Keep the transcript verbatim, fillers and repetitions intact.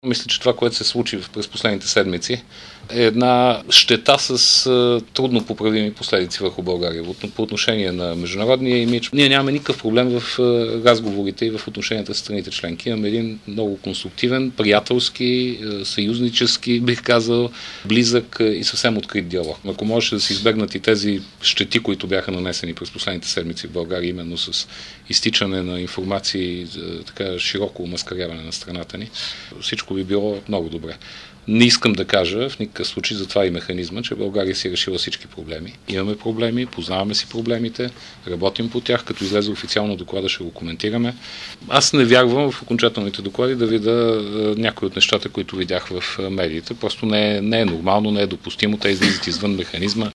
Мисля, че това, което се случи през последните седмици, е една щета с трудно поправими последици върху България по отношение на международния имидж. Ние нямаме никакъв проблем в разговорите и в отношенията с страните членки. Имаме един много конструктивен, приятелски, съюзнически, бих казал, близък и съвсем открит диалог. Ако можеше да се избегнат и тези щети, които бяха нанесени през последните седмици в България, именно с изтичане на информации, така широко омаскаряване на страната ни, всичко би било много добре. Не искам да кажа в никакъв случай, затова и механизма, че България си е решила всички проблеми. Имаме проблеми, познаваме си проблемите, работим по тях, като излезе официално доклада ще го коментираме. Аз не вярвам в окончателните доклади да видя някои от нещата, които видях в медиите. Просто не е, не е нормално, не е допустимо, те излизат извън механизма.